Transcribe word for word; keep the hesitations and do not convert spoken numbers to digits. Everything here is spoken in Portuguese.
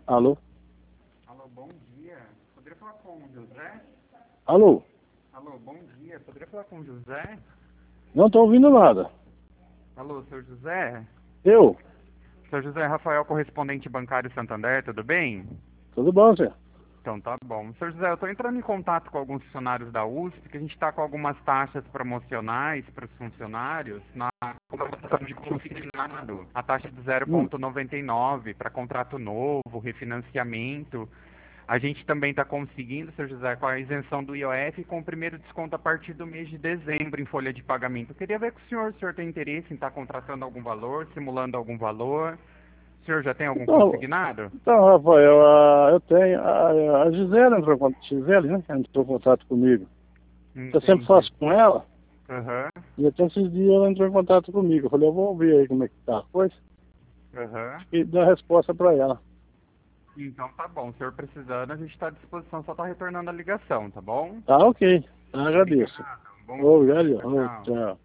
Alô? Alô, bom dia. Poderia falar com o José? Alô? Alô, bom dia. Poderia falar com o José? Não estou ouvindo nada. Alô, senhor José? Eu? Senhor José Rafael, correspondente bancário Santander, tudo bem? Tudo bom, Zé? Então tá bom. Senhor José, eu estou entrando em contato com alguns funcionários da U S P, que a gente está com algumas taxas promocionais para os funcionários na contratação de consignado. A taxa de zero Hum. vírgula noventa e nove para contrato novo, refinanciamento. A gente também está conseguindo, senhor José, com a isenção do I O F e com o primeiro desconto a partir do mês de dezembro em folha de pagamento. Eu queria ver com o senhor, se o senhor tem interesse em estar contratando algum valor, simulando algum valor. O senhor já tem algum Então, consignado? então Rafael, ah, eu tenho. A, a Gisele entrou em contato, Gisele, né? Entrou em contato comigo. Eu sempre Entendi. faço com ela, Aham, e até esses dias ela entrou em contato comigo. Eu falei, eu vou ver aí como é que tá a coisa, aham. e dar a resposta para ela. Então tá bom, o senhor precisando, a gente está à disposição, só está retornando a ligação, tá bom? Tá ok, tá, agradeço. Obrigado. Bom dia, Obrigado, tchau, ô, tchau. tchau.